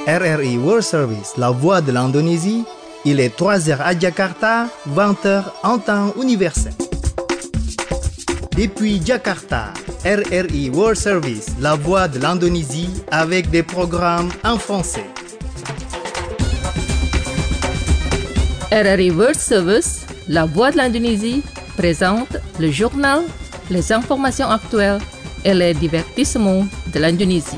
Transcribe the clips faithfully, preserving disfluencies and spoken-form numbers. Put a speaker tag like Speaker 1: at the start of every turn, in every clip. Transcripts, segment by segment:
Speaker 1: R R I World Service, la voix de l'Indonésie. Il est trois heures à Jakarta, vingt heures en temps universel. Depuis Jakarta, R R I World Service, la voix de l'Indonésie, avec des programmes en français.
Speaker 2: R R I World Service, la voix de l'Indonésie, présente le journal, les informations actuelles et les divertissements de l'Indonésie.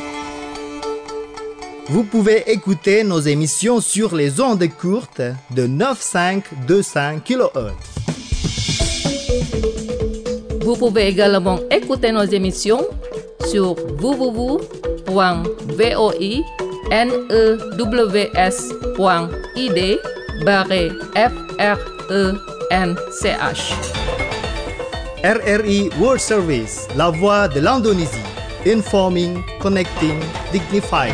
Speaker 1: Vous pouvez écouter nos émissions sur les ondes courtes de neuf cinq deux cinq kilohertz.
Speaker 2: Vous pouvez également écouter nos émissions sur w w w point voinews point i d barre f r e n c h.
Speaker 1: R R I World Service, la voix de l'Indonésie. Informing, connecting, dignified.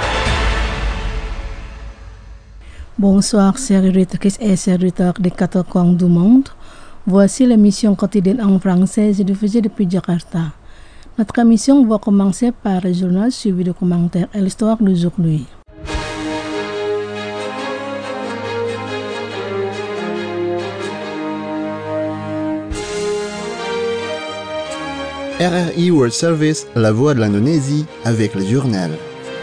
Speaker 3: Bonsoir, chers auditeurs et chers auditeurs des quatre coins du monde. Voici l'émission quotidienne en français diffusée depuis Jakarta. Notre émission va commencer par le journal suivi de commentaires et l'histoire d'aujourd'hui.
Speaker 4: R R I World Service, la voix de l'Indonésie, avec le journal.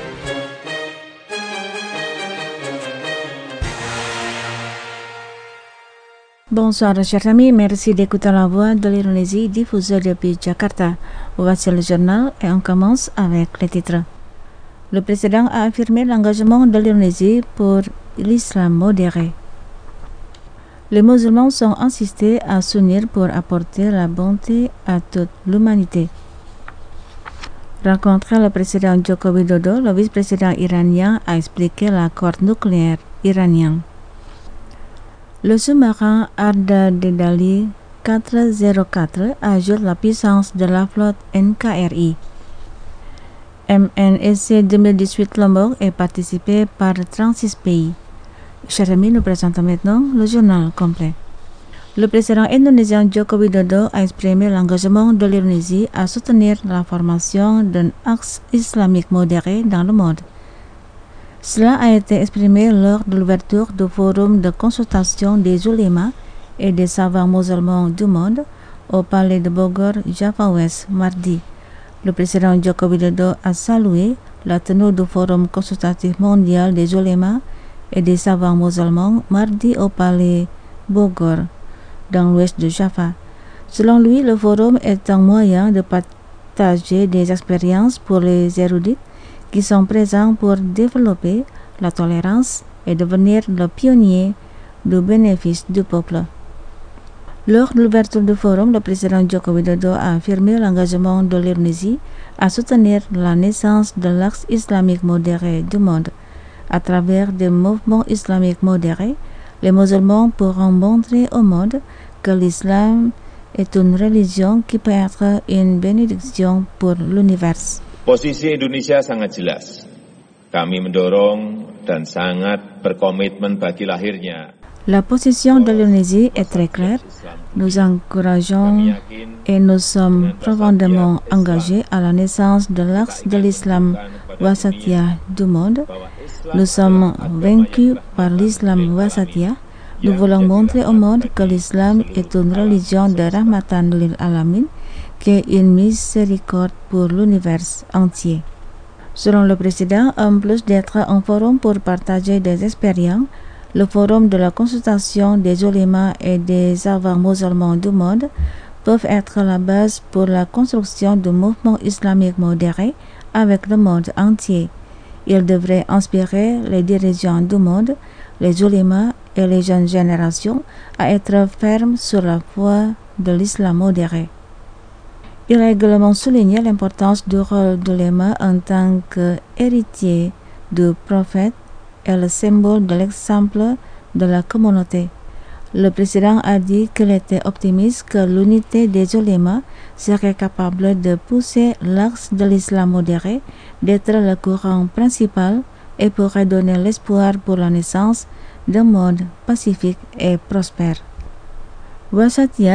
Speaker 5: Bonsoir chers amis, merci d'écouter la voix de l'Indonésie diffusée depuis Jakarta. Voici le journal et on commence avec les titres. Le président a affirmé l'engagement de l'Indonésie pour l'islam modéré. Les musulmans sont insistés à s'unir pour apporter la bonté à toute l'humanité. Rencontré le président Joko Widodo, le vice-président iranien a expliqué l'accord nucléaire iranien. Le sous-marin Arda Dedali quatre zéro quatre ajoute la puissance de la flotte N K R I. M N S C deux mille dix-huit Lombok est participé par trente-six pays. Chers amis, nous présentons maintenant le journal complet. Le président indonésien Joko Widodo a exprimé l'engagement de l'Indonésie à soutenir la formation d'un axe islamique modéré dans le monde. Cela a été exprimé lors de l'ouverture du forum de consultation des oulémas et des savants musulmans du monde au palais de Bogor, Java Ouest, mardi. Le président Joko Widodo a salué la tenue du forum consultatif mondial des oulémas et des savants musulmans mardi au palais Bogor, dans l'ouest de Java. Selon lui, le forum est un moyen de partager des expériences pour les érudits qui sont présents pour développer la tolérance et devenir le pionnier du bénéfice du peuple. Lors de l'ouverture du forum, le président Joko Widodo a affirmé l'engagement de l'Indonésie à soutenir la naissance de l'axe islamique modéré du monde. À travers des mouvements islamiques modérés, les musulmans pourront montrer au monde que l'islam est une religion qui peut être une bénédiction pour l'univers.
Speaker 6: Posisi Indonesia sangat jelas. Kami mendorong dan sangat berkomitmen bagi lahirnya.
Speaker 5: La position de l'Indonésie est très claire. Nous encourageons et nous sommes profondément engagés à la naissance de l'axe de l'islam wasatiyah du monde. Nous sommes vaincus par l'islam wasatiyah. Nous voulons montrer au monde que l'islam est une religion de rahmatan lil alamin, qui est une miséricorde pour l'univers entier. Selon le président, en plus d'être un forum pour partager des expériences, le forum de la consultation des oulémas et des savants musulmans du monde peuvent être la base pour la construction du mouvement islamique modéré avec le monde entier. Il devrait inspirer les dirigeants du monde, les oulémas et les jeunes générations à être fermes sur la voie de l'islam modéré. Il a également souligné l'importance du rôle de l'ulama en tant qu'héritier du prophète et le symbole de l'exemple de la communauté. Le président a dit qu'il était optimiste que l'unité des ulémas serait capable de pousser l'axe de l'islam modéré d'être le courant principal et pourrait donner l'espoir pour la naissance d'un monde pacifique et prospère. Wasatiyat,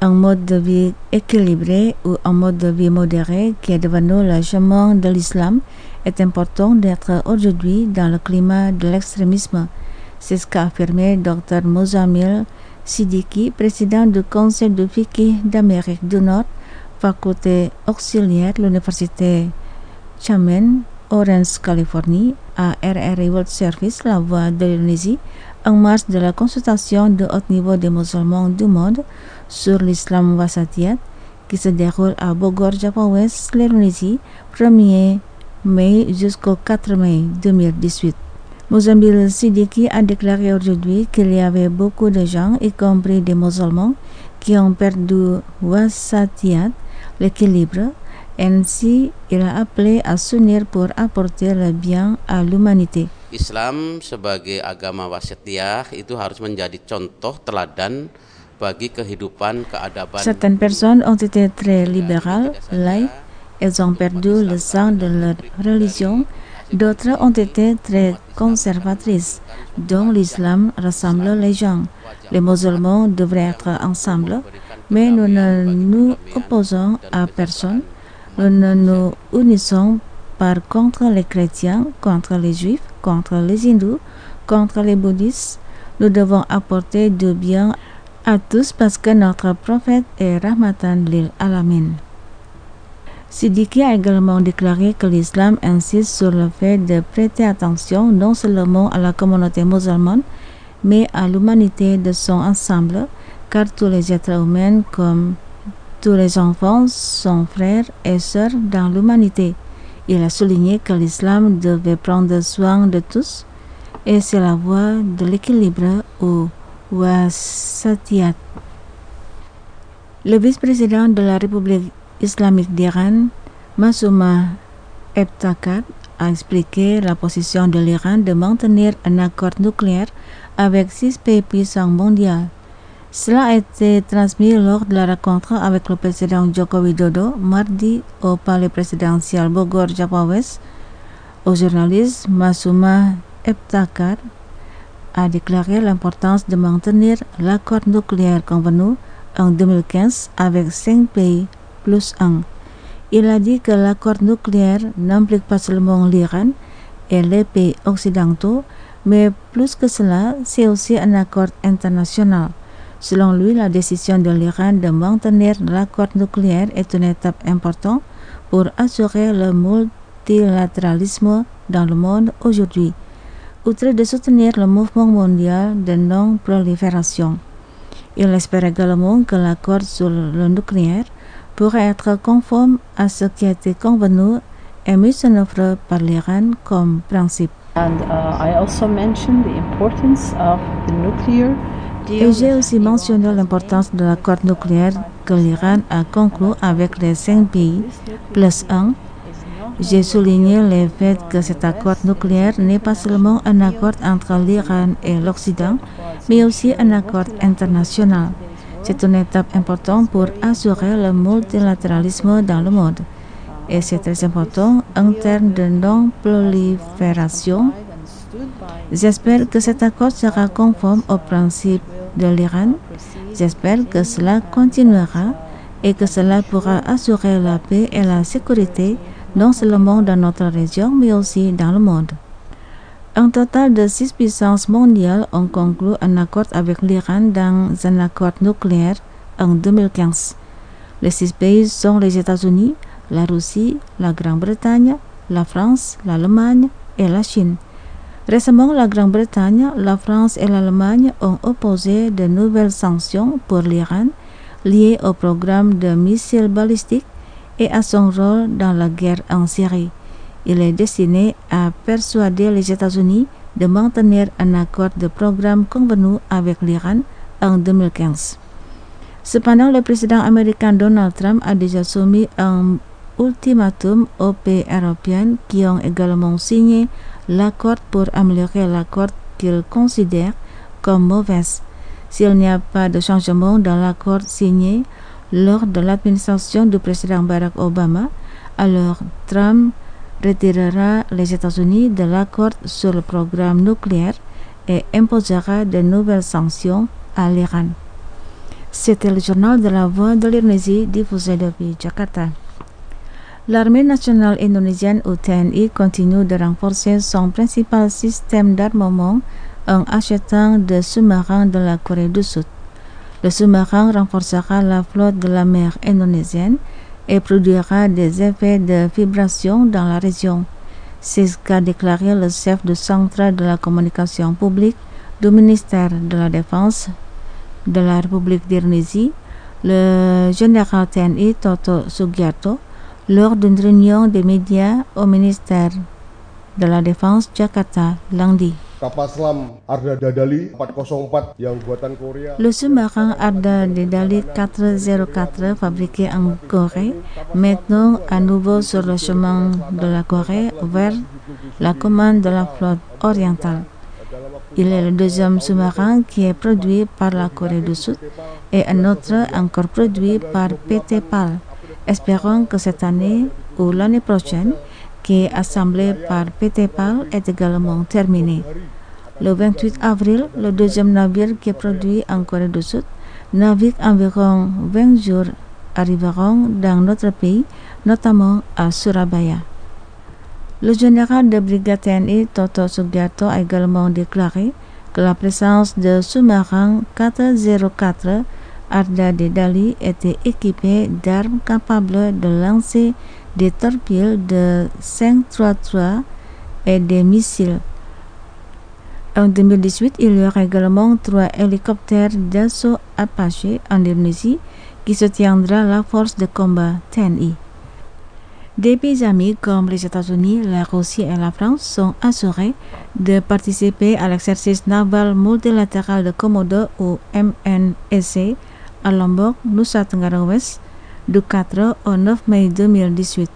Speaker 5: un mode de vie équilibré ou un mode de vie modéré qui est devenu le chemin de l'islam est important d'être aujourd'hui dans le climat de l'extrémisme. C'est ce qu'a affirmé Dr Mozammil Siddiqui, président du Conseil de fiqh d'Amérique du Nord, faculté auxiliaire de l'Université Chapman, Orange, Californie, à R R I World Service, la voix de l'Indonésie, en marge de la consultation de haut niveau des musulmans du monde sur l'islam wasatiyat qui se déroule à Bogor, Java Ouest, l'Indonésie, premier mai jusqu'au quatre mai deux mille dix-huit. Mozammil Siddiqui a déclaré aujourd'hui qu'il y avait beaucoup de gens, y compris des musulmans, qui ont perdu wasatiyat, l'équilibre. Ainsi, il a appelé à s'unir pour apporter le bien à l'humanité.
Speaker 7: Islam sebagai agama wasatiyah itu harus menjadi contoh teladan bagi kehidupan keadaban.
Speaker 5: Certaines personnes ont été très libérales, laïques, elles ont perdu le sens de leur religion. D'autres ont été très conservatrices, dont l'islam rassemble les gens. Les musulmans devraient être ensemble, mais nous ne nous opposons à personne. Nous ne nous unissons pas contre les chrétiens, contre les juifs, contre les hindous, contre les bouddhistes. Nous devons apporter du bien à tous parce que notre prophète est Rahmatan lil Alamin. Siddiqui a également déclaré que l'islam insiste sur le fait de prêter attention non seulement à la communauté musulmane, mais à l'humanité de son ensemble, car tous les êtres humains, comme tous les enfants, sont frères et sœurs dans l'humanité. Il a souligné que l'islam devait prendre soin de tous, et c'est la voie de l'équilibre ou wasatiyat. Le vice-président de la République islamique d'Iran, Massouma Ebtekar, a expliqué la position de l'Iran de maintenir un accord nucléaire avec six pays puissants mondiaux. Cela a été transmis lors de la rencontre avec le président Joko Widodo mardi au palais présidentiel Bogor, Java Ouest. Au journaliste, Massouma Ebtekar a déclaré l'importance de maintenir l'accord nucléaire convenu en deux mille quinze avec cinq pays plus un. Il a dit que l'accord nucléaire n'implique pas seulement l'Iran et les pays occidentaux, mais plus que cela, c'est aussi un accord international. Selon lui, la décision de l'Iran de maintenir l'accord nucléaire est une étape importante pour assurer le multilatéralisme dans le monde aujourd'hui, outre de soutenir le mouvement mondial de non-prolifération. Il espère également que l'accord sur le nucléaire pourrait être conforme à ce qui a été convenu et mis en œuvre par l'Iran comme principe.
Speaker 8: And uh, I also mentioned the importance of the nuclear
Speaker 5: Et j'ai aussi mentionné l'importance de l'accord nucléaire que l'Iran a conclu avec les cinq pays plus un. J'ai souligné le fait que cet accord nucléaire n'est pas seulement un accord entre l'Iran et l'Occident, mais aussi un accord international. C'est une étape importante pour assurer le multilatéralisme dans le monde. Et c'est très important en termes de non-prolifération. J'espère que cet accord sera conforme aux principes de l'Iran. J'espère que cela continuera et que cela pourra assurer la paix et la sécurité non seulement dans notre région mais aussi dans le monde. Un total de six puissances mondiales ont conclu un accord avec l'Iran dans un accord nucléaire en deux mille quinze. Les six pays sont les États-Unis, la Russie, la Grande-Bretagne, la France, l'Allemagne et la Chine. Récemment, la Grande-Bretagne, la France et l'Allemagne ont opposé de nouvelles sanctions pour l'Iran liées au programme de missiles balistiques et à son rôle dans la guerre en Syrie. Il est destiné à persuader les États-Unis de maintenir un accord de programme convenu avec l'Iran en deux mille quinze. Cependant, le président américain Donald Trump a déjà soumis un ultimatum aux pays européens qui ont également signé l'accord pour améliorer l'accord qu'il considère comme mauvais. S'il n'y a pas de changement dans l'accord signé lors de l'administration du président Barack Obama, alors Trump retirera les États-Unis de l'accord sur le programme nucléaire et imposera de nouvelles sanctions à l'Iran. C'était le journal de la Voix de l'Indonésie diffusé depuis Jakarta. L'armée nationale indonésienne ou T N I continue de renforcer son principal système d'armement en achetant des sous-marins de la Corée du Sud. Le sous-marin renforcera la flotte de la mer indonésienne et produira des effets de vibration dans la région. C'est ce qu'a déclaré le chef de centre de la communication publique du ministère de la Défense de la République d'Indonésie, le général T N I Toto Sugiarto, lors d'une réunion des médias au ministère de la Défense Jakarta lundi.
Speaker 9: Kapal selam Arda Dedali empat nol empat yang buatan Korea.
Speaker 5: Le sous-marin Arda Dedali quatre zéro quatre fabriqué en Corée, maintenant à nouveau sur le chemin de la Corée vers la commande de la flotte orientale. Il est le deuxième sous-marin qui est produit par la Corée du Sud et un autre encore produit par P T P A L. Espérons que cette année ou l'année prochaine, qui est assemblé par P T P A L, est également terminé. Le vingt-huit avril, le deuxième navire qui est produit en Corée du Sud navigue environ vingt jours, arriveront dans notre pays, notamment à Surabaya. Le général de brigade T N I Toto Sugiarto a également déclaré que la présence de sous-marins quatre zéro quatre Arda Dedali était équipée d'armes capables de lancer des torpilles de cinq cent trente-trois et des missiles. En deux mille dix-huit, il y aura également trois hélicoptères d'assaut Apache en Indonésie qui soutiendra la force de combat T N I. Des pays amis comme les États-Unis, la Russie et la France sont assurés de participer à l'exercice naval multilatéral de Komodo ou M N S C à Lombok, Nusa Tenggara Ouest, du quatre au neuf mai deux mille dix-huit.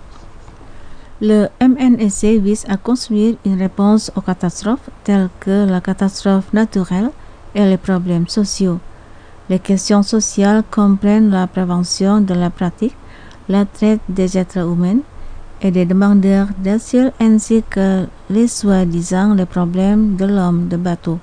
Speaker 5: Le M N S C vise à construire une réponse aux catastrophes telles que la catastrophe naturelle et les problèmes sociaux. Les questions sociales comprennent la prévention de la pratique, la traite des êtres humains et des demandeurs d'asile ainsi que les soi-disant les problèmes de l'homme de bateau.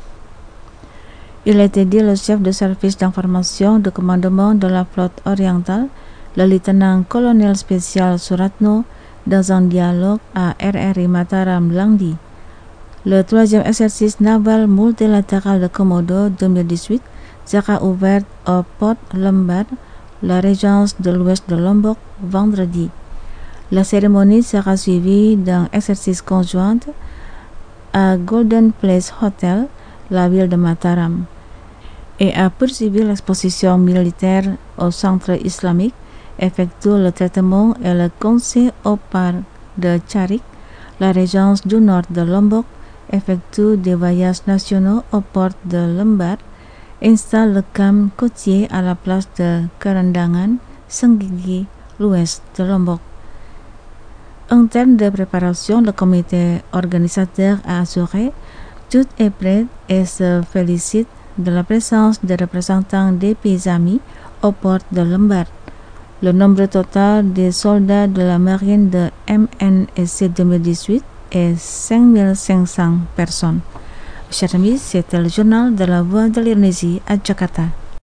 Speaker 5: Il a été dit le chef de service d'information de commandement de la flotte orientale, le lieutenant-colonel spécial Suratno, dans un dialogue à R R I Mataram lundi. Le troisième exercice naval multilatéral de Komodo deux mille dix-huit sera ouvert au port Lembar, la régence de l'ouest de Lombok, vendredi. La cérémonie sera suivie d'un exercice conjoint à Golden Place Hotel, la ville de Mataram, et a poursuivi l'exposition militaire au centre islamique, effectue le traitement et le conseil au parc de Charik, la régence du nord de Lombok, effectue des voyages nationaux au port de Lembar, installe le camp côtier à la place de Karandangan, Senggigi, l'ouest de Lombok. En termes de préparation, le comité organisateur a assuré tout est prêt et se félicite de la présence des représentants des pays amis au port de Lembar. Le nombre total des soldats de la marine de M N S C deux mille dix-huit est cinq mille cinq cents personnes. Chers amis, c'était le journal de la Voix de l'Indonésie à Jakarta.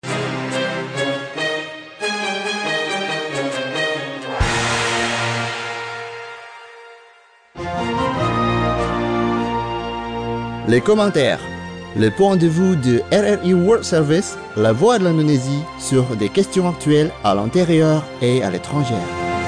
Speaker 4: Les commentaires. Le point de vue de R R I World Service, la voix de l'Indonésie, sur des questions actuelles à l'intérieur et à l'étranger.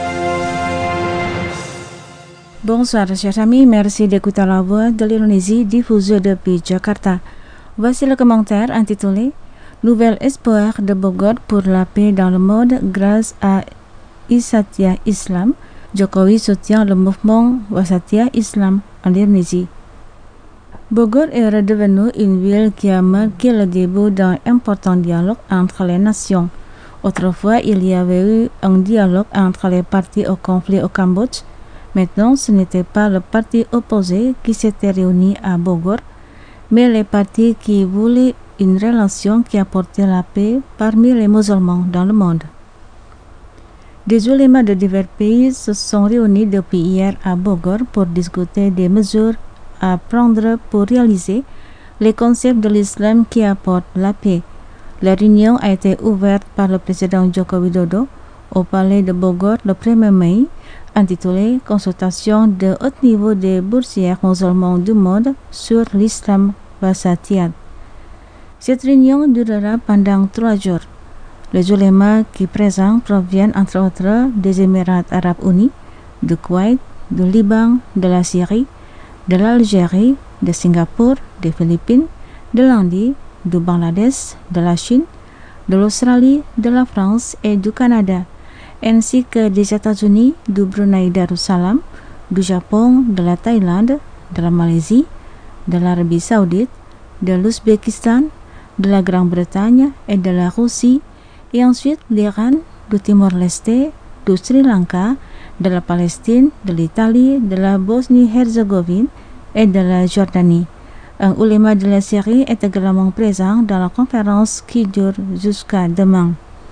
Speaker 5: Bonsoir chers amis, merci d'écouter la voix de l'Indonésie diffusée depuis Jakarta. Voici le commentaire intitulé Nouvel espoir de Bogor pour la paix dans le monde grâce à Wasatiyah Islam. Jokowi soutient le mouvement Wasatiyah Islam en Indonésie. Bogor est redevenue une ville qui a marqué le début d'un important dialogue entre les nations. Autrefois, il y avait eu un dialogue entre les partis au conflit au Cambodge. Maintenant, ce n'était pas le parti opposé qui s'était réuni à Bogor, mais les partis qui voulaient une relation qui apportait la paix parmi les musulmans dans le monde. Des ulémas de divers pays se sont réunis depuis hier à Bogor pour discuter des mesures à prendre pour réaliser les concepts de l'islam qui apportent la paix. La réunion a été ouverte par le président Joko Widodo au palais de Bogor le premier mai, intitulée Consultation de haut niveau des boursiers musulmans du monde sur l'islam wasatiyat. Cette réunion durera pendant trois jours. Les ulémas qui présents proviennent entre autres des Émirats arabes unis, du Koweït, du Liban, de la Syrie, de l'Algérie, de Singapour, des Philippines, de l'Inde, du Bangladesh, de la Chine, de l'Australie, de la France et du Canada, ainsi que des États-Unis, du Brunei Darussalam, du Japon, de la Thaïlande, de la Malaisie, de l'Arabie Saoudite, de l'Ouzbékistan, de la Grande-Bretagne et de la Russie, et ensuite l'Iran, du Timor-Leste, du Sri Lanka, de la Palestine, de l'Italie, de la Bosnie-Herzégovine et de la Jordanie. Un ouléma de la Syrie est également présent dans la conférence qui dure jusqu'à demain.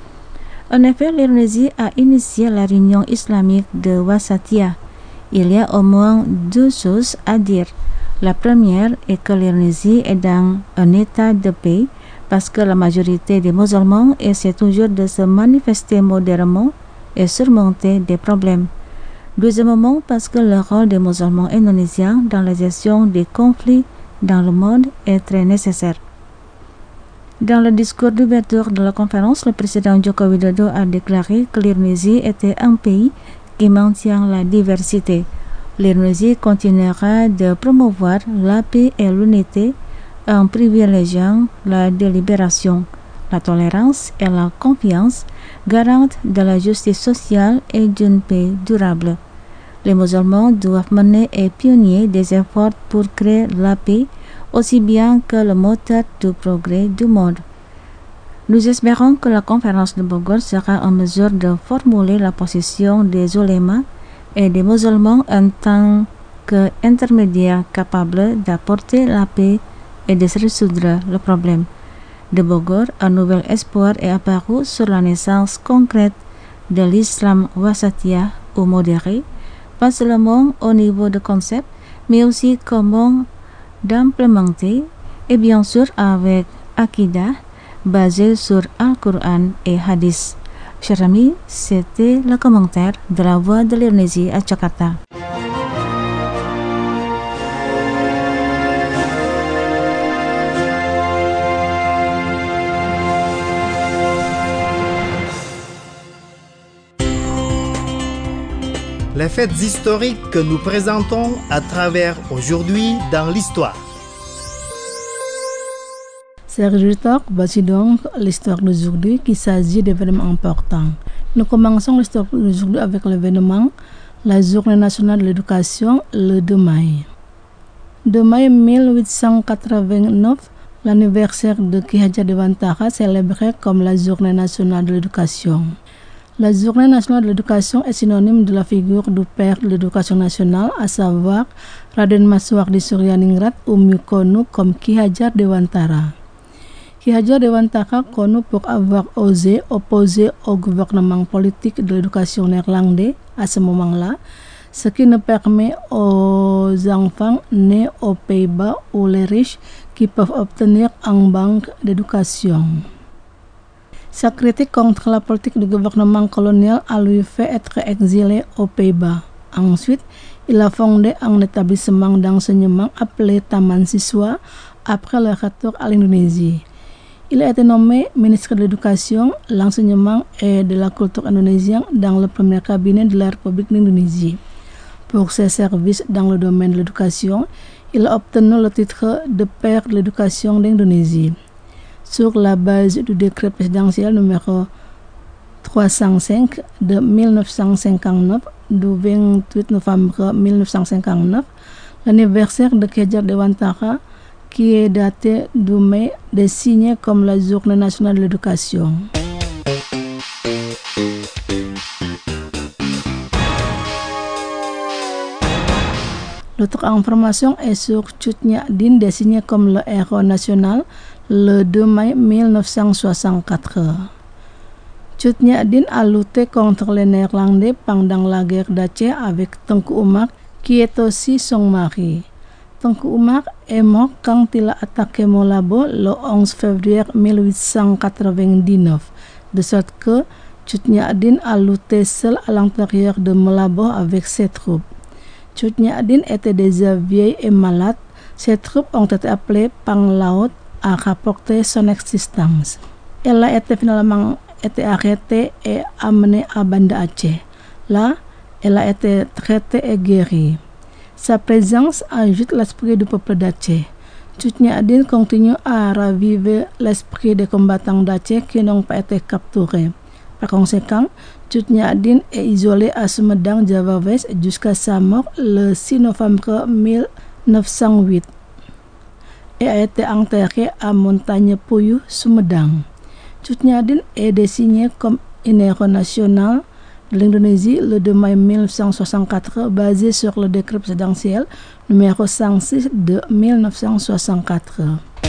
Speaker 5: En effet, l'Indonésie a initié la réunion islamique de Wasatiyah. Il y a au moins deux choses à dire. La première est que l'Indonésie est dans un état de paix parce que la majorité des musulmans essaie toujours de se manifester modérément et surmonter des problèmes. Deuxièmement, parce que le rôle des musulmans indonésiens dans la gestion des conflits dans le monde est très nécessaire. Dans le discours d'ouverture de la conférence, le président Joko Widodo a déclaré que l'Indonésie était un pays qui maintient la diversité. L'Indonésie continuera de promouvoir la paix et l'unité en privilégiant la délibération, la tolérance et la confiance, garante de la justice sociale et d'une paix durable. Les musulmans doivent mener et pionniers des efforts pour créer la paix, aussi bien que le moteur du progrès du monde. Nous espérons que la conférence de Bogor sera en mesure de formuler la position des ulémas et des musulmans en tant qu'intermédiaires capables d'apporter la paix et de résoudre le problème. De Bogor, un nouvel espoir est apparu sur la naissance concrète de l'islam wasatiyah ou modéré, pas seulement au niveau de concept, mais aussi comment d'implémenter, et bien sûr avec Aqidah, basé sur Al-Quran et Hadith. Chers amis, c'était le commentaire de la Voix de l'Indonésie à Jakarta.
Speaker 1: Les faits historiques que nous présentons à travers aujourd'hui dans l'histoire.
Speaker 3: Chers auditeurs, voici donc l'histoire d'aujourd'hui qui s'agit d'événements importants. Nous commençons l'histoire d'aujourd'hui avec l'événement la Journée nationale de l'éducation le deux mai. deux mai mille huit cent quatre-vingt-neuf, l'anniversaire de Ki Hajar Dewantara célébré comme la Journée nationale de l'éducation. La Journée nationale de l'éducation est synonyme de la figure du père de l'éducation nationale, à savoir Raden Mas Wardi Suryaningrat ou mieux connu comme Ki Hajar Dewantara. Ki Hajar Dewantara, connu pour avoir osé opposer au gouvernement politique de l'éducation néerlandais à ce moment-là, ce qui ne permet aux enfants nés aux Pays-Bas ou les riches qui peuvent obtenir une banque d'éducation. Sa critique contre la politique du gouvernement colonial a lui fait être exilé aux Pays-Bas. Ensuite, il a fondé un établissement d'enseignement appelé Taman Siswa après le retour à l'Indonésie. Il a été nommé ministre de l'Éducation, l'enseignement et de la culture indonésienne dans le premier cabinet de la République d'Indonésie. Pour ses services dans le domaine de l'éducation, il a obtenu le titre de père de l'éducation d'Indonésie. Sur la base du décret présidentiel numéro trois cent cinq de mille neuf cent cinquante-neuf du vingt-huit novembre mille neuf cent cinquante-neuf, l'anniversaire de Ki Hajar Dewantara, qui est daté du mai, est signé comme la Journée nationale de l'éducation. L'autre information est sur Cut Nyak Dien, désigné comme le héros national le deux mai mille neuf cent soixante-quatre. Cut Nyak Dien a lutté contre les Néerlandais pendant la guerre d'Aceh avec Tengku Umar, qui est aussi son mari. Tengku Umar est mort quand il a attaqué Malabo le onze février mille huit cent quatre-vingt-dix-neuf, de sorte que Cut-Nyak-Dien a lutté seul à l'intérieur de Malabo avec ses troupes. Cut-Nyak-Dien était déjà vieille et malade. Ses troupes ont été appelées Pang Laut à rapporter son existence. Elle a été finalement été arrêtée et amenée à Banda Aceh. Là, elle a été traitée et guérie. Sa présence agite l'esprit du peuple d'Aceh. Cut-Nyak-Dien continue à raviver l'esprit des combattants d'Aceh qui n'ont pas été capturés. Par conséquent, Cut-Nyak-Dien est isolé à Sumedang, Java West jusqu'à sa mort le six novembre mille neuf cent huit et a été enterré à Montagne Puyuh, Sumedang. Cut-Nyak-Dien est désigné comme un héros national de l'Indonésie le deux mai mille neuf cent soixante-quatre, basé sur le décret présidentiel numéro cent six de mille neuf cent soixante-quatre.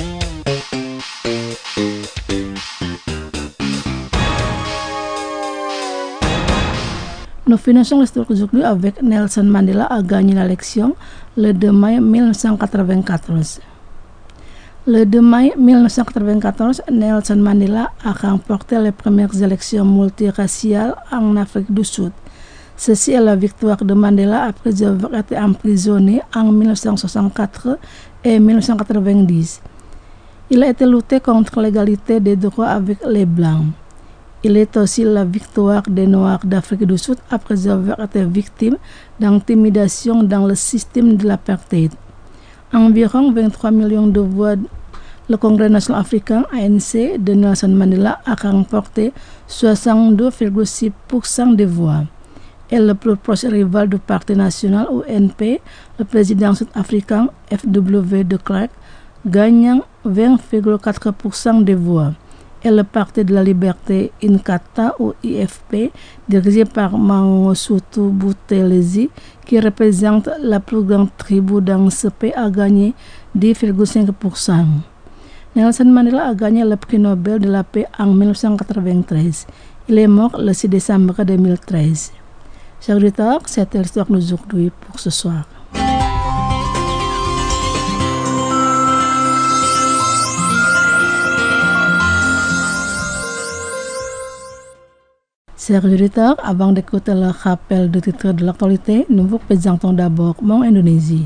Speaker 3: Nous finissons l'histoire d'aujourd'hui avec Nelson Mandela a gagné l'élection le deux mai mille neuf cent quatre-vingt-quatorze. Le deux mai mille neuf cent quatre-vingt-quatorze, Nelson Mandela a remporté les premières élections multiraciales en Afrique du Sud. Ceci est la victoire de Mandela après avoir été emprisonné en mille neuf cent soixante-quatre et mille neuf cent quatre-vingt-dix. Il a été lutté contre l'égalité des droits avec les Blancs. Il est aussi la victoire des Noirs d'Afrique du Sud après avoir été victime d'intimidation dans le système de l'apartheid. Environ vingt-trois millions de voix, le Congrès national africain A N C de Nelson Mandela a remporté soixante-deux virgule six pour cent des voix. Et le plus proche rival du Parti national U N P, le président sud-africain F W de Klerk, gagnant vingt virgule quatre pour cent des voix. Et le Parti de la Liberté Inkatha ou I F P, dirigé par Mangosuthu Buthelezi, qui représente la plus grande tribu dans ce pays, a gagné dix virgule cinq pour cent. Nelson Mandela a gagné le prix Nobel de la paix en mille neuf cent quatre-vingt-treize. Il est mort le six décembre deux mille treize. Chers auditeurs, c'était l'histoire d'aujourd'hui pour ce soir. Chers auditeurs, avant d'écouter le rappel de titre de l'actualité, nous vous présentons d'abord Mon Indonésie.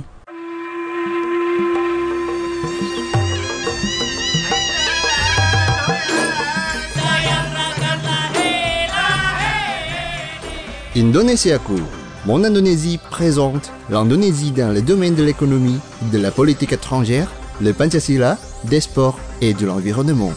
Speaker 4: Indonesiaku, Mon Indonésie présente l'Indonésie dans le domaine de l'économie, de la politique étrangère, le Pancasila, des sports et de l'environnement.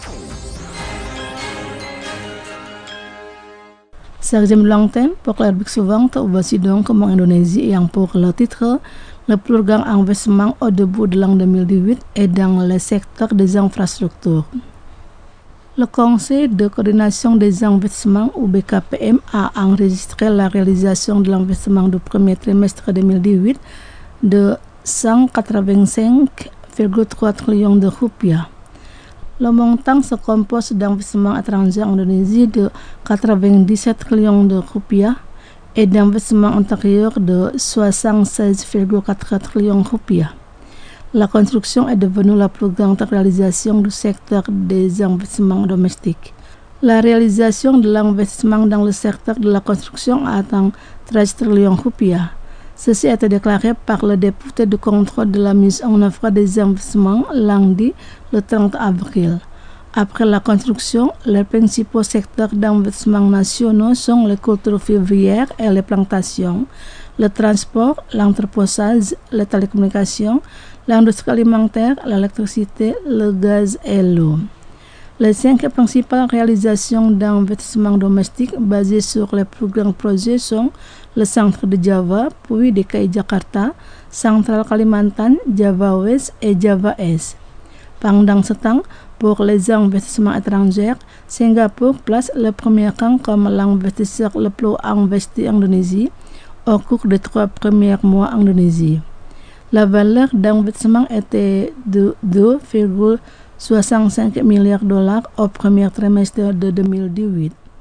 Speaker 3: Sergem Langten, pour la rubrique suivante, voici donc Mon Indonésie ayant pour le titre le plus grand investissement au début de l'an deux mille dix-huit est dans le secteur des infrastructures. Le Conseil de coordination des investissements ou B K P M a enregistré la réalisation de l'investissement du premier trimestre deux mille dix-huit de cent quatre-vingt-cinq virgule trois trillions de rupiah. Le montant se compose d'investissements étrangers en Indonésie de quatre-vingt-dix-sept trillions de rupiah et d'investissements intérieurs de soixante-seize virgule quatre trillions de rupiah. La construction est devenue la plus grande réalisation du secteur des investissements domestiques. La réalisation de l'investissement dans le secteur de la construction atteint treize trillions de rupiah. Ceci a été déclaré par le député du contrôle de la mise en œuvre des investissements lundi le trente avril. Après la construction, les principaux secteurs d'investissement nationaux sont les cultures vivrières et les plantations, le transport, l'entreposage, les télécommunications, l'industrie alimentaire, l'électricité, le gaz et l'eau. Les cinq principales réalisations d'investissement domestique basées sur les plus grands projets sont le centre de Java, puis D K I Jakarta, Central Kalimantan, Java West et Java Est. Pendant ce temps, pour les investissements étrangers, Singapour place le premier rang comme l'investisseur le plus investi en Indonésie au cours des trois premiers mois en Indonésie. La valeur d'investissement était de deux virgule soixante-cinq milliards de dollars au premier trimestre de deux mille dix-huit.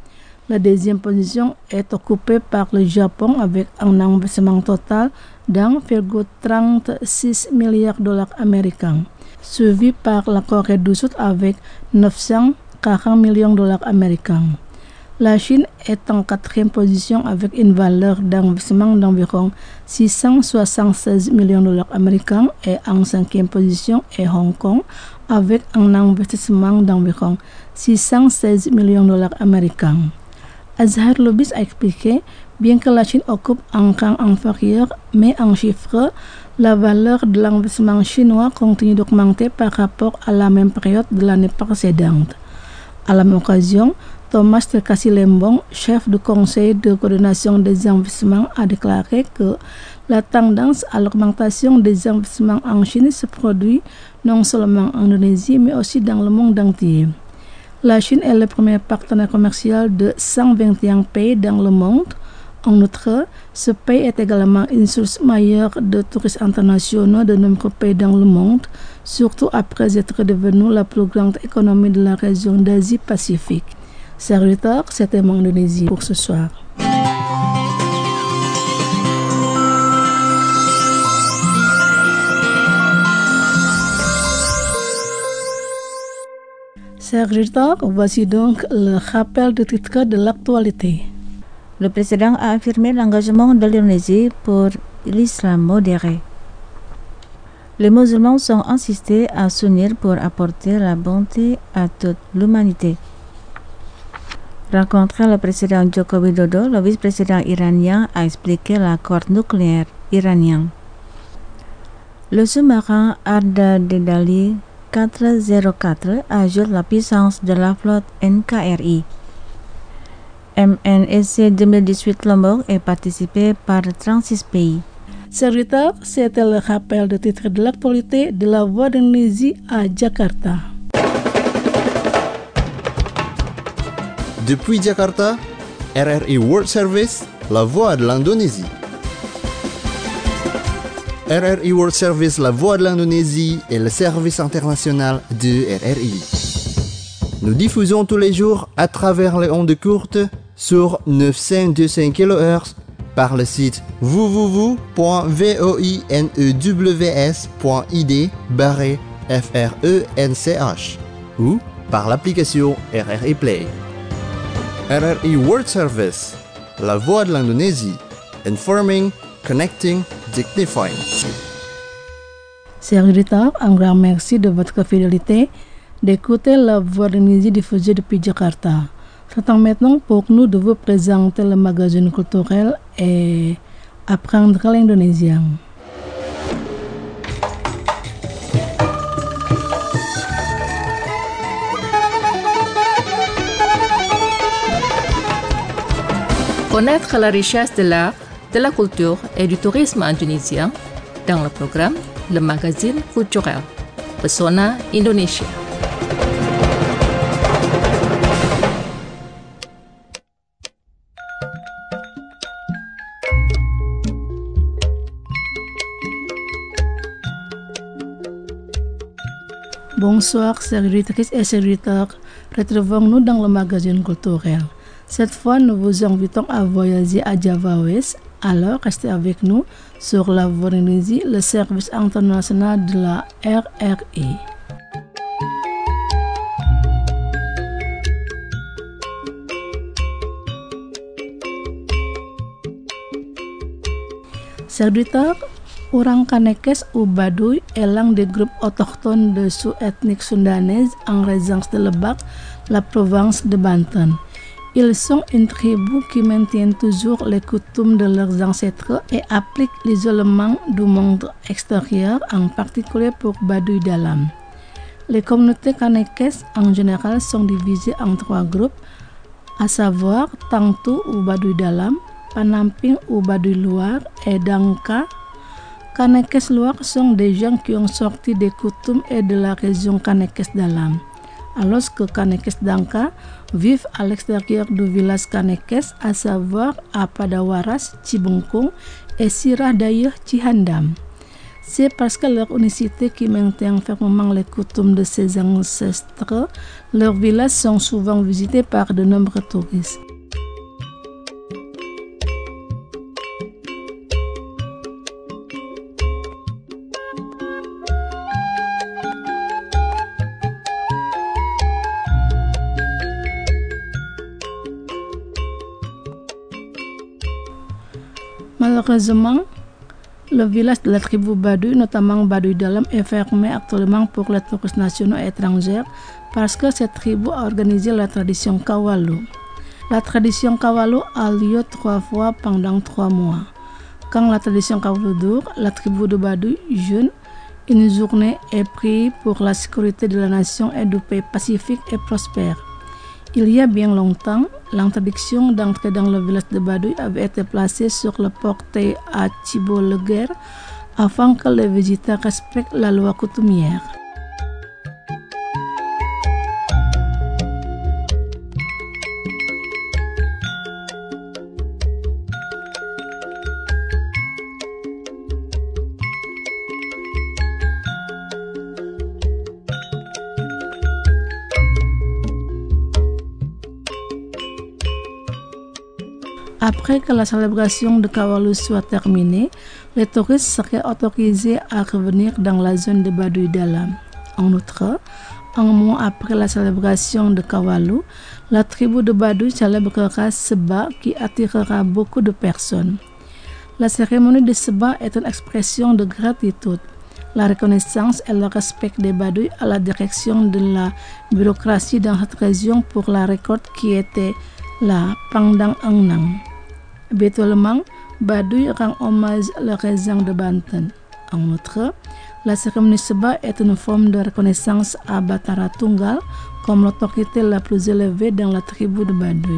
Speaker 3: La deuxième position est occupée par le Japon avec un investissement total d'un virgule trente-six milliards de dollars américains, suivi par la Corée du Sud avec neuf cent quarante millions de dollars américains. La Chine est en quatrième position avec une valeur d'investissement d'environ six cent soixante-seize millions de dollars américains et en cinquième position est Hong Kong avec un investissement d'environ six cent seize millions de dollars américains. Azhar Lobis a expliqué, bien que la Chine occupe un rang inférieur, mais en chiffres, la valeur de l'investissement chinois continue d'augmenter par rapport à la même période de l'année précédente. À la même occasion, Thomas Terkasi Lembong, chef du conseil de coordination des investissements, a déclaré que la tendance à l'augmentation des investissements en Chine se produit non seulement en Indonésie, mais aussi dans le monde entier. La Chine est le premier partenaire commercial de cent vingt et un pays dans le monde. En outre, ce pays est également une source majeure de touristes internationaux de nombreux pays dans le monde, surtout après être devenue la plus grande économie de la région d'Asie-Pacifique. Serviteur, c'était mon Indonésie pour ce soir. Serviteur, voici donc le rappel de titre de l'actualité.
Speaker 5: Le président a affirmé l'engagement de l'Indonésie pour l'islam modéré. Les musulmans sont insistés à s'unir pour apporter la bonté à toute l'humanité. Rencontrant le président Joko Widodo, le vice-président iranien a expliqué l'accord nucléaire iranien. Le sous-marin Arda Dedali quatre zéro quatre ajoute la puissance de la flotte N K R I. M N S C deux mille dix-huit Lombok est participé par trente-six pays.
Speaker 3: Serviteur, c'était le rappel de titre de l'actualité de la Voix d'Indonésie à Jakarta.
Speaker 4: Depuis Jakarta, R R I World Service, la voix de l'Indonésie. R R I World Service, la voix de l'Indonésie est le service international de R R I. Nous diffusons tous les jours à travers les ondes courtes sur neuf cent vingt-cinq kilohertz par le site w w w point voinews point i d barré f r e n c h ou par l'application R R I Play. R R I World Service, la voix de l'Indonésie, informing, connecting, dignifying.
Speaker 3: Chers auditeurs, un grand merci de votre fidélité d'écouter la Voix d'Indonésie diffusée depuis Jakarta. C'est temps maintenant pour nous de vous présenter le magazine culturel et apprendre l'indonésien.
Speaker 2: Connaître la richesse de l'art, de la culture et du tourisme indonésien dans le programme Le Magazine Culturel, Pesona Indonesia.
Speaker 3: Bonsoir, chers auditrices et chers auditeurs. Retrouvons-nous dans le magazine culturel. Cette fois, nous vous invitons à voyager à Java West. Alors, restez avec nous sur la Voix d'Indonésie, le service international de la R R I. Chers auditeurs, orang Kanekes ou Baduy est l'un des groupes autochtones de sous-ethnique soundanaise en résidence de Lebak, la province de Banten. Ils sont une tribu qui maintient toujours les coutumes de leurs ancêtres et applique l'isolement du monde extérieur, en particulier pour Baduy Dalam. Les communautés Kanekes en général sont divisées en trois groupes, à savoir Tangtu ou Baduy Dalam, Panamping ou Baduy Luar et Dangka. Kanekes Luar sont des gens qui ont sorti des coutumes et de la région Kanekes Dalam, alors que Kanekes Dangka vivent à l'extérieur du village Kanekes, à savoir à Padawaras, Cibungkung et Siradaya, Cihandam. C'est parce que leur unicité qui maintient fermement les coutumes de ces ancêtres, leurs villages sont souvent visités par de nombreux touristes. Malheureusement, le village de la tribu Baduy, notamment Baduy Dalam, est fermé actuellement pour les touristes nationaux et étrangers parce que cette tribu a organisé la tradition Kawalu. La tradition Kawalu a lieu trois fois pendant trois mois. Quand la tradition Kawalu dure, la tribu de Baduy jeûne. Une journée est prise pour la sécurité de la nation et du pays pacifique et prospère. Il y a bien longtemps, l'interdiction d'entrer dans le village de Baduy avait été placée sur le portail à Thibault-le-Guer afin que les visiteurs respectent la loi coutumière. Après que la célébration de Kawalu soit terminée, les touristes seraient autorisés à revenir dans la zone de Baduy Dalam. En outre, un mois après la célébration de Kawalu, la tribu de Baduy célébrera Seba qui attirera beaucoup de personnes. La cérémonie de Seba est une expression de gratitude, la reconnaissance et le respect des Baduy à la direction de la bureaucratie dans cette région pour la récolte qui était là pendant un an. Habituellement, Baduy rend hommage à la région de Banten. En outre, la cérémonie Seba est une forme de reconnaissance à Batara Tunggal comme l'autorité la plus élevée dans la tribu de Baduy.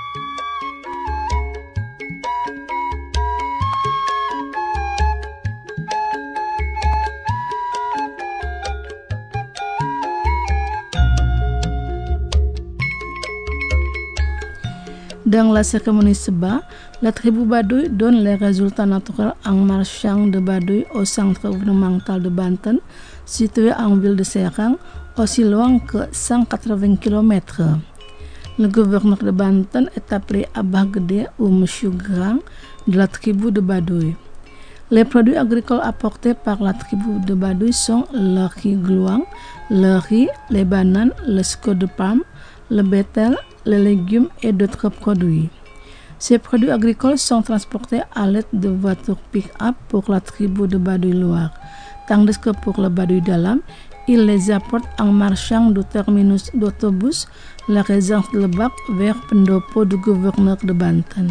Speaker 3: Dans la cérémonie Seba, la tribu Baduy donne les résultats naturels en marchant de Baduy au centre gouvernemental de Banten, situé en ville de Serang, aussi loin que cent quatre-vingts kilomètres. Le gouverneur de Banten est appelé Abah Gede ou Monsieur Grand de la tribu de Baduy. Les produits agricoles apportés par la tribu de Baduy sont le riz gluang, le riz, les bananes, le sucre de palme, le bétel, les légumes et d'autres produits. Ces produits agricoles sont transportés à l'aide de voitures pick-up pour la tribu de Baduy Loire, tandis que pour le Baduy Dalam, ils les apportent en marchant du terminus d'autobus, la résidence de Lebak, vers Pendopo du gouverneur de Banten.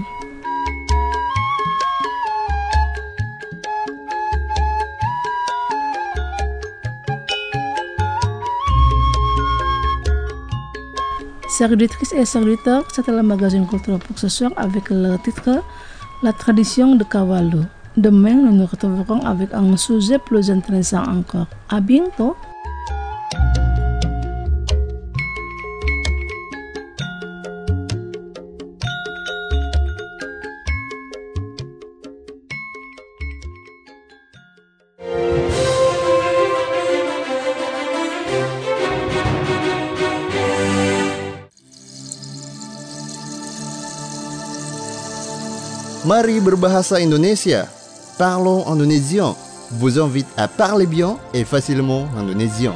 Speaker 3: Chers auditrices et chers auditeurs, c'était le magazine culturel pour ce soir avec le titre La tradition de Kawalu. Demain, nous nous retrouverons avec un sujet plus intéressant encore. À bientôt!
Speaker 4: Mari berbahasa Indonesia. Parlons indonésien. Vous invite à parler bien et facilement indonésien.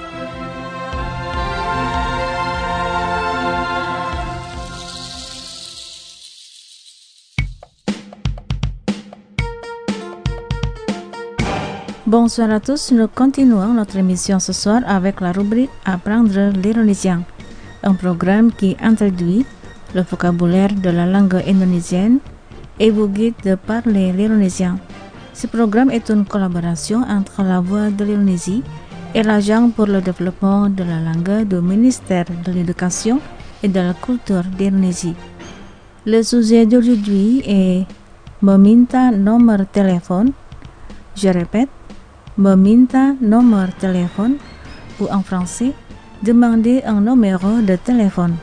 Speaker 5: Bonsoir à tous, nous continuons notre émission ce soir avec la rubrique Apprendre l'indonésien, un programme qui introduit le vocabulaire de la langue indonésienne et vous guide de parler l'indonésien. Ce programme est une collaboration entre la Voix de l'Indonésie et l'Agence pour le développement de la langue du ministère de l'Éducation et de la Culture d'Indonésie. Le sujet d'aujourd'hui est meminta nomor téléphone. Je répète, meminta nomor téléphone ou en français, demander un numéro de téléphone.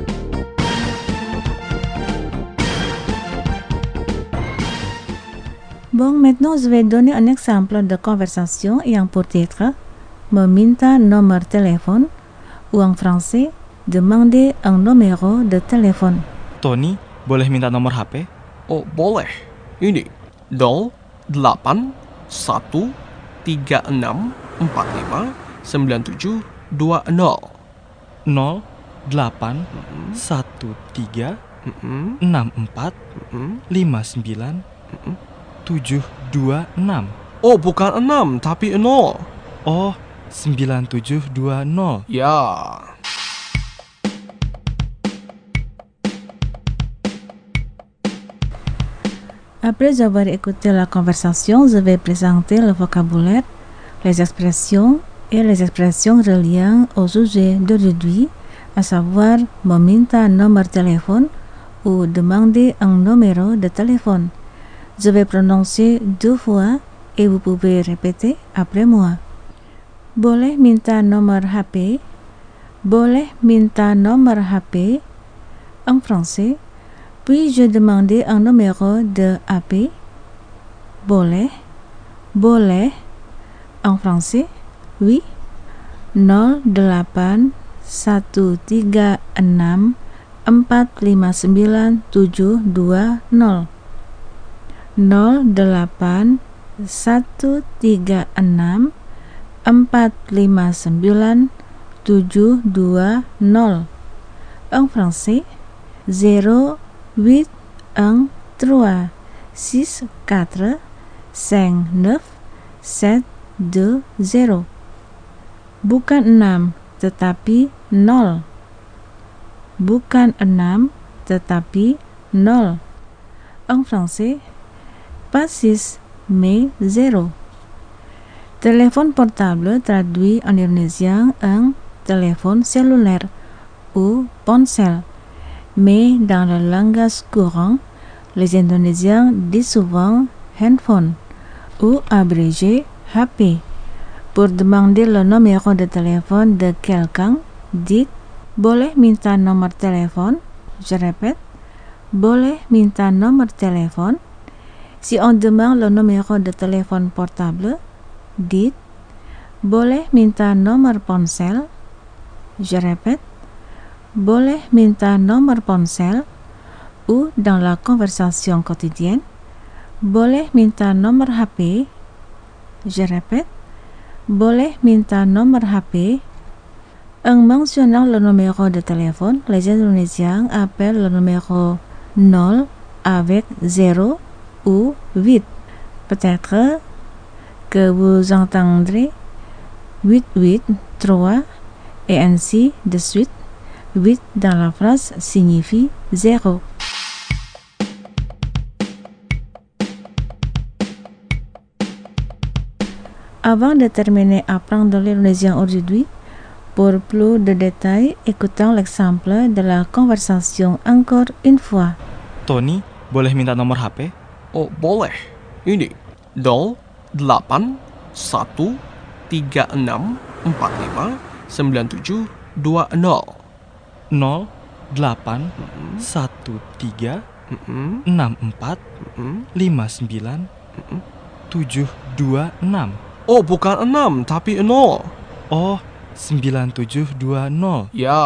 Speaker 5: Bon, maintenant je vais donner un exemple de conversation yang pour titre meminta nomor téléphone ou en français demander un numéro de téléphone.
Speaker 10: Tony, boleh minta nomor H P?
Speaker 11: Oh, boleh. Ini nol delapan satu tiga enam empat lima sembilan tujuh dua nol.
Speaker 10: nol delapan satu tiga enam empat lima sembilan tujuh dua enam.
Speaker 11: Oh, bukan enam, tapi nol.
Speaker 10: Oh, sembilan tujuh dua nol.
Speaker 11: Ya.
Speaker 5: Après avoir écouté la conversation, je vais présenter le vocabulaire, les expressions et les expressions reliant au sujet d'aujourd'hui, à savoir meminta nomor téléphone ou demander un numéro de téléphone. Je vais prononcer deux fois et vous pouvez répéter après moi. Boleh minta nomor H P? Boleh minta nomor H P? En français, puis-je demander un numéro de H P? Boleh? Boleh? En français, oui. nol delapan satu tiga enam empat lima sembilan tujuh dua nol. nol delapan satu tiga enam empat lima sembilan tujuh dua nol. En français, zéro huit un trois six quatre cinq neuf sept deux zéro. Bukan enam, tetapi nol. Bukan enam, tetapi nol. En français, pas six, mais zéro. Téléphone portable traduit en indonésien un téléphone cellulaire ou ponsel. Mais dans le langage courant, les Indonésiens disent souvent handphone ou abrégé H P. Pour demander le numéro de téléphone de quelqu'un, dites boleh minta nomor téléphone. Je répète, boleh minta nomor téléphone. Si on demande le numéro de téléphone portable, dites boleh minta nomor ponsel. Je répète, boleh minta nomor ponsel. Ou dans la conversation quotidienne, boleh minta nomor H P. Je répète, boleh minta nomor H P. En mentionnant le numéro de téléphone, les Indonésiens appellent le numéro nol avec zéro ou huit. Peut-être que vous entendrez huit huit trois et ainsi de suite. huit dans la phrase signifie zéro. Avant de terminer à apprendre l'indonésien aujourd'hui, pour plus de détails, écoutons l'exemple de la conversation encore une fois.
Speaker 10: Tony, boleh minta nomor H P?
Speaker 11: Oh, boleh. Ini nol delapan satu tiga enam empat lima sembilan tujuh dua nol.
Speaker 10: nol delapan satu tiga enam empat lima sembilan tujuh dua enam.
Speaker 11: Oh, bukan enam, tapi nol.
Speaker 10: Oh, sembilan tujuh dua nol.
Speaker 11: Ya.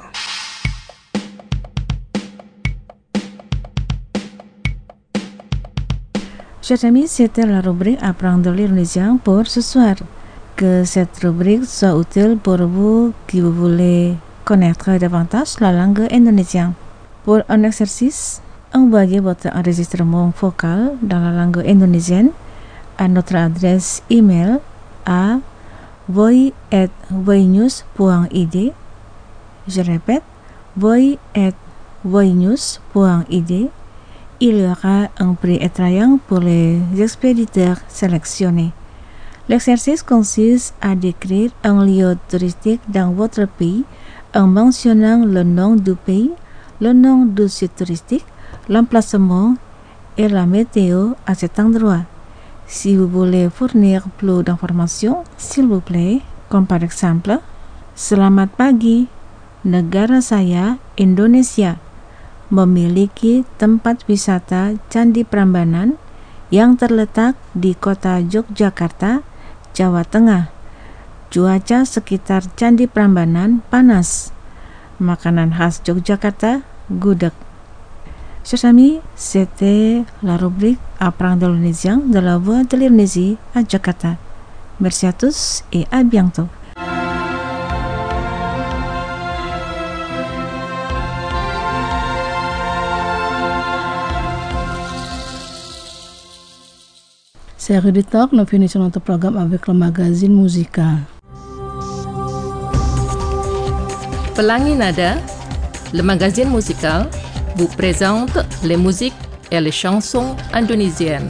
Speaker 5: Chers amis, c'était la rubrique Apprendre l'indonésien pour ce soir. Que cette rubrique soit utile pour vous qui vous voulez connaître davantage la langue indonésienne. Pour un exercice, envoyez votre enregistrement vocal dans la langue indonésienne à notre adresse email à voi at voinews point i d. Je répète, voi at voinews point i d. Il y aura un prix attrayant pour les expéditeurs sélectionnés. L'exercice consiste à décrire un lieu touristique dans votre pays en mentionnant le nom du pays, le nom du site touristique, l'emplacement et la météo à cet endroit. Si vous voulez fournir plus d'informations, s'il vous plaît, comme par exemple, Selamat pagi, negara saya Indonesia memiliki tempat wisata Candi Prambanan yang terletak di kota Yogyakarta, Jawa Tengah. Cuaca sekitar Candi Prambanan panas. Makanan khas Yogyakarta, gudeg. Chers amis, c'était la rubrique Apprendre l'indonésien de la voix de l'Indonésie à Jakarta. Merci à tous et à bientôt.
Speaker 3: Série de talk, nous finissons notre programme avec le magazine musical.
Speaker 2: Pelangi Nada, le magazine musical, vous présente les musiques et les chansons indonésiennes.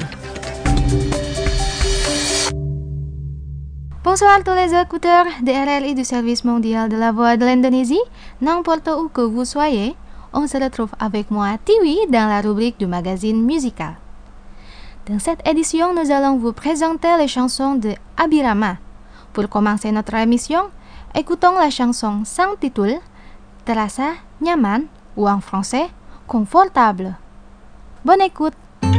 Speaker 12: Bonsoir tous les écouteurs de R L I du service mondial de la voix de l'Indonésie. N'importe où que vous soyez, on se retrouve avec moi, Tiwi, dans la rubrique du magazine musical. Dans cette édition, nous allons vous présenter les chansons de Abirama. Pour commencer notre émission, écoutons la chanson sans titre, Terasa Nyaman, ou en français, Confortable. Bonne écoute!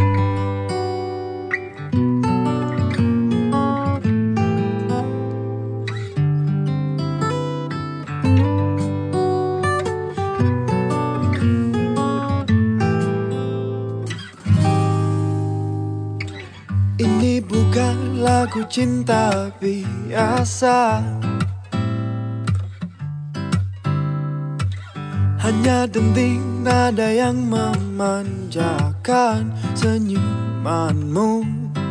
Speaker 13: Ini bukan lagu cinta biasa, hanya denting nada yang memanjakan senyumanmu.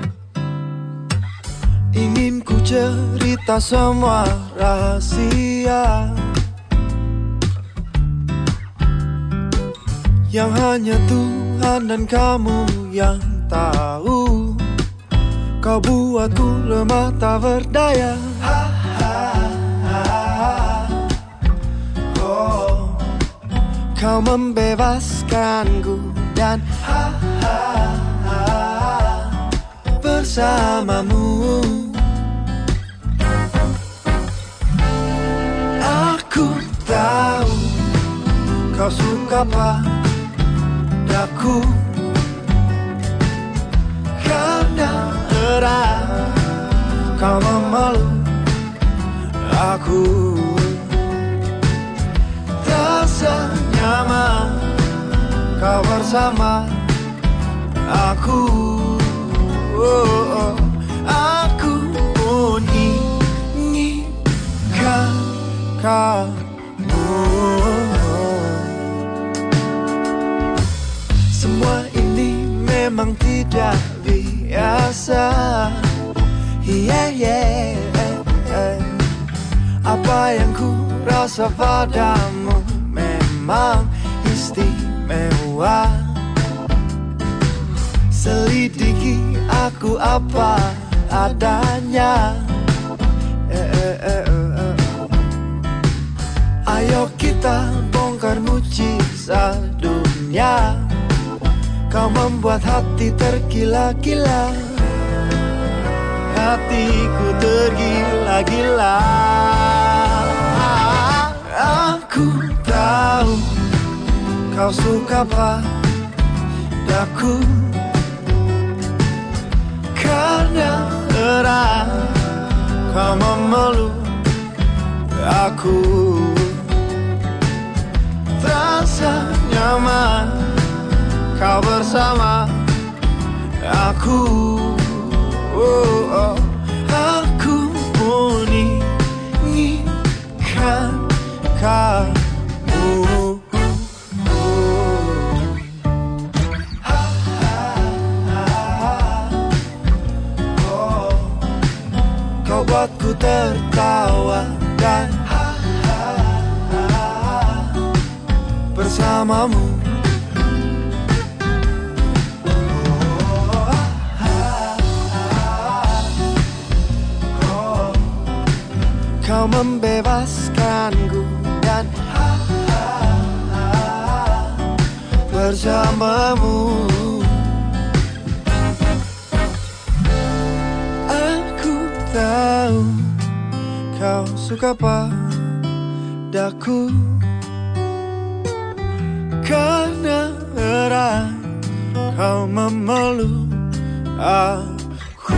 Speaker 13: Ingin ku cerita semua rahasia yang hanya Tuhan dan kamu yang tahu. Kau buatku lemah tak berdaya. Ha, ha, ha, ha. Oh, kau membebaskanku dan ha, ha, ha, bersamamu. Aku tahu kau suka padaku karena kau memeluk aku, terasa nyaman kau bersama aku. Oh, oh. Aku pun inginkan kamu. Semua ini memang tidak biasa. Yeah, yeah, yeah. Apa yang ku rasa padamu memang istimewa. Selidiki aku apa adanya. eh, eh, eh, eh. Ayo kita bongkar mujizat dunia. Kau membuat hati tergila-gila, hatiku tergila-gila. Aku tahu kau suka padaku karena erat kau memeluk aku, terasa nyaman kau bersama aku. Oh, oh. Aku pun inginkan kamu. Oh. Ha, ha, ha, oh. Kau buatku tertawa dan ha, ha, ha, bersamamu. Kau membebaskanku dan ha, ha, ha, bersamamu. Aku tahu kau suka padaku karena erat kau memeluk aku.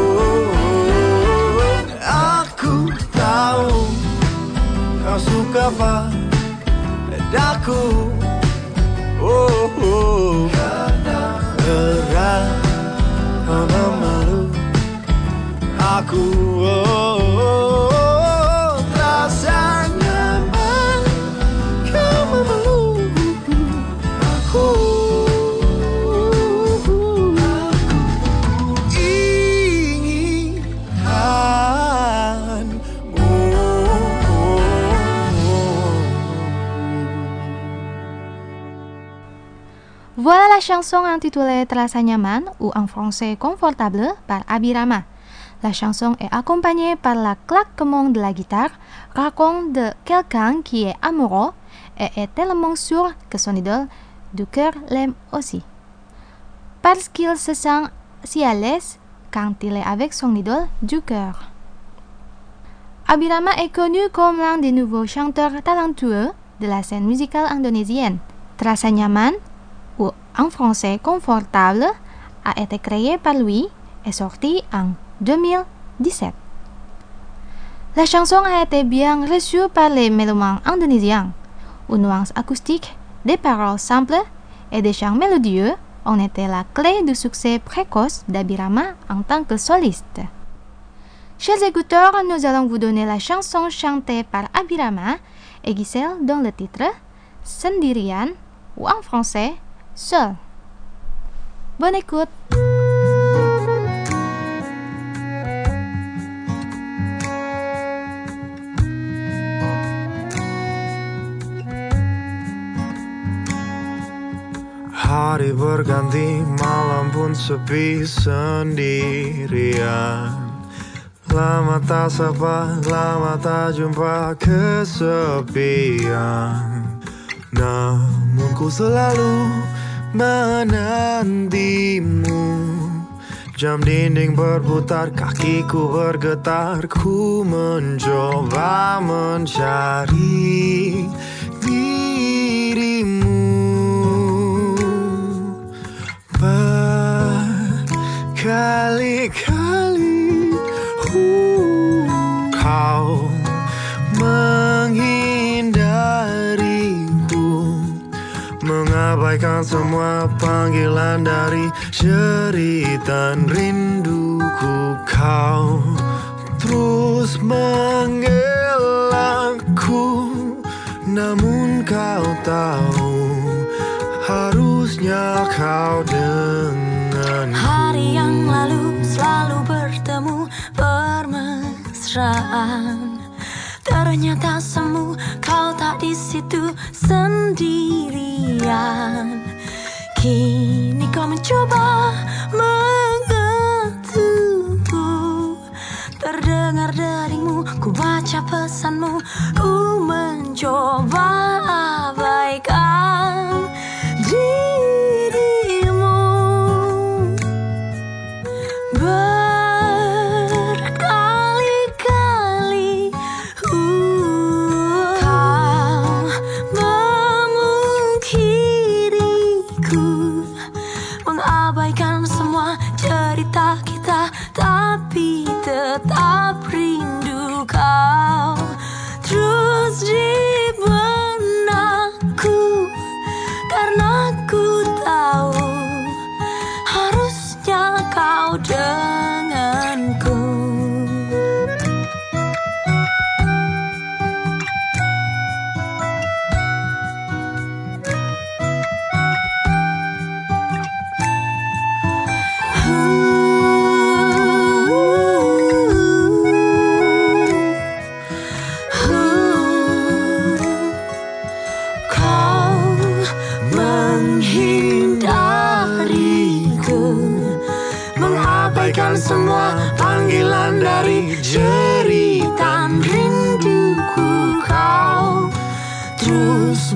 Speaker 13: Aku tahu kau suka padaku. Oh, oh. Karena erat kau memeluk aku. Oh, oh. Terasa nyaman kau memeluk aku. Aku
Speaker 12: Voilà la chanson intitulée Terasa nyaman ou en français confortable par Abirama. La chanson est accompagnée par la claquement de la guitare, raconte de quelqu'un qui est amoureux et est tellement sûr que son idole du cœur l'aime aussi. Parce qu'il se sent si à l'aise quand il est avec son idole du cœur. Abirama est connu comme l'un des nouveaux chanteurs talentueux de la scène musicale indonésienne. Terasa nyaman, ou en français confortable, a été créé par lui et sorti en deux mille dix-sept. La chanson a été bien reçue par les mélomanes indonésiens. Une nuance acoustique, des paroles simples et des chants mélodieux ont été la clé du succès précoce d'Abirama en tant que soliste. Chers écouteurs, nous allons vous donner la chanson chantée par Abirama et Giselle dans le titre Sendirian ou en français Seul. Bonne écoute.
Speaker 13: Hari berganti, malam pun sepi sendirian. Lama tak sapa, lama tak jumpa kesepian. Namun ku selalu menantimu. Jam dinding berputar, kakiku bergetar. Ku mencoba mencari dirimu. Berkali-kali uh, kau menghindariku, mengabaikan semua panggilan dari jeritan rinduku. Kau terus mengelakku, namun kau tahu harusnya kau denganku.
Speaker 14: Hari yang lalu selalu bertemu bermesraan. Ternyata semu kau tak di situ sendirian. Kini kau mencoba mengetukku. Terdengar deringmu, ku baca pesanmu. Ku mencoba abaikan dirimu. Berkali-kali uh, kau memungkiriku, mengabaikan semua cerita kita, tapi tetap rindu kau terus di benakku. Karena ku tahu harusnya kau denganku.
Speaker 13: Semua panggilan dari jeritan rinduku. Kau terus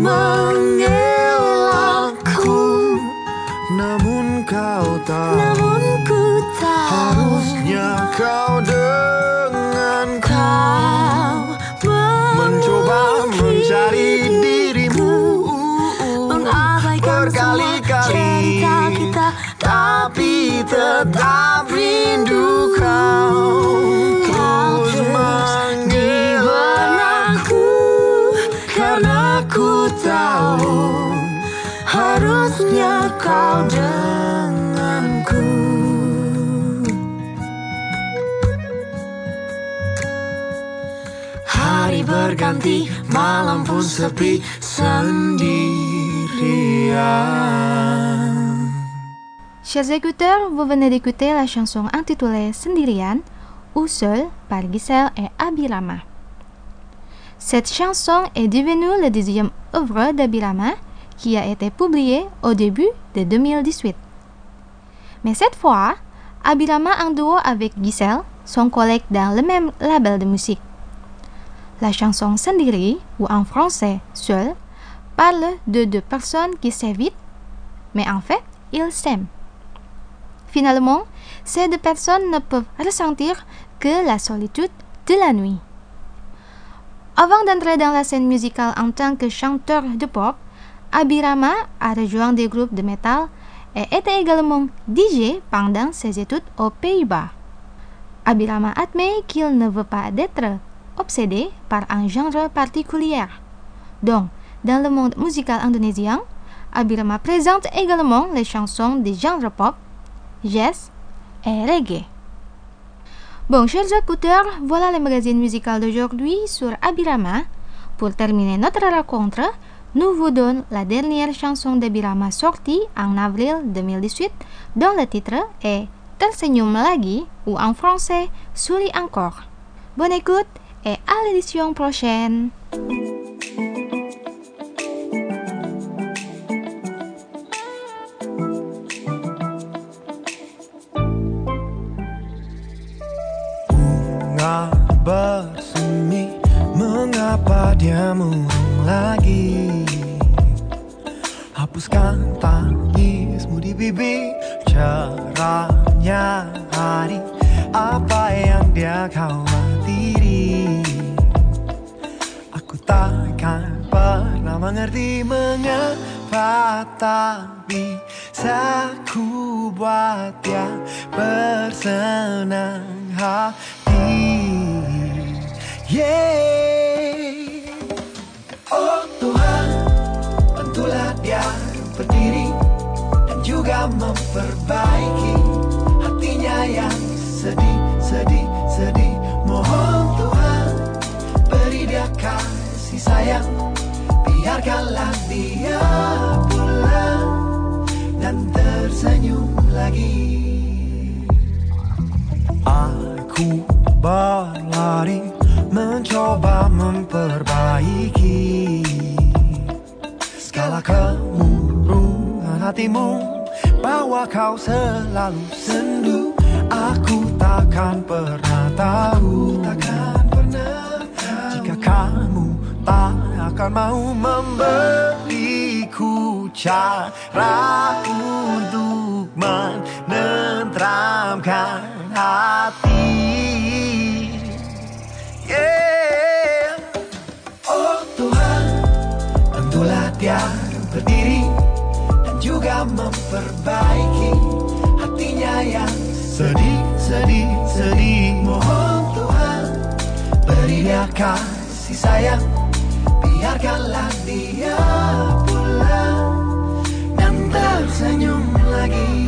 Speaker 13: mengelakku, namun kau tahu,
Speaker 14: namun ku tahu
Speaker 13: harusnya kau denganku.
Speaker 14: Kau
Speaker 13: mencoba mencari dirimu,
Speaker 14: mengabaikan
Speaker 13: berkali-kali
Speaker 14: cerita kita,
Speaker 13: tapi tetap rindu kau.
Speaker 14: Kau terus di benakku,
Speaker 13: karena ku tahu harusnya kau denganku. Hari berganti, malam pun sepi sendirian.
Speaker 12: Chers écouteurs, vous venez d'écouter la chanson intitulée Sendirian ou Seul par Giselle et Abirama. Cette chanson est devenue le deuxième œuvre d'Abirama qui a été publié au début de deux mille dix-huit. Mais cette fois, Abirama en duo avec Giselle, son collègue dans le même label de musique. La chanson Sendiri, ou en français Seul, parle de deux personnes qui s'évitent, mais en fait, ils s'aiment. Finalement, ces deux personnes ne peuvent ressentir que la solitude de la nuit. Avant d'entrer dans la scène musicale en tant que chanteur de pop, Abirama a rejoint des groupes de métal et était également D J pendant ses études aux Pays-Bas. Abirama admet qu'il ne veut pas être obsédé par un genre particulier. Donc, dans le monde musical indonésien, Abirama présente également les chansons des genres pop, jazz et reggae. Bon, chers écouteurs, voilà le magazine musical d'aujourd'hui sur Abirama. Pour terminer notre rencontre, nous vous donnons la dernière chanson d'Abirama sortie en avril deux mille dix-huit, dont le titre est Tersenyum Lagi, ou en français Souris encore. Bonne écoute et à l'édition prochaine.
Speaker 13: Bunga bersemi, mengapa dia murung lagi? Hapuskan tangismu di bibir, cerahnya hari, apa yang dia khawatiri? Aku takkan pernah mengerti mengapa, tapi aku buat dia bersenang hati. Yeah. Oh Tuhan, bantulah dia berdiri dan juga memperbaiki hatinya yang sedih, sedih, sedih. Mohon Tuhan, beri dia kasih sayang, biarkanlah dia pulang dan tersenyum lagi. Aku berlari mencoba memperbaiki segala kemurungan hatimu, bahwa kau selalu sendu. Aku takkan pernah tahu, takkan pernah tahu, jika kamu tak akan mau memberiku cara untuk menenteramkan hati. Yeah. Oh Tuhan, bantulah dia berdiri dan juga memperbaiki hatinya yang sedih, sedih, sedih. Mohon Tuhan, beri dia kasih sayang, biarkanlah dia pulang dan tersenyum lagi.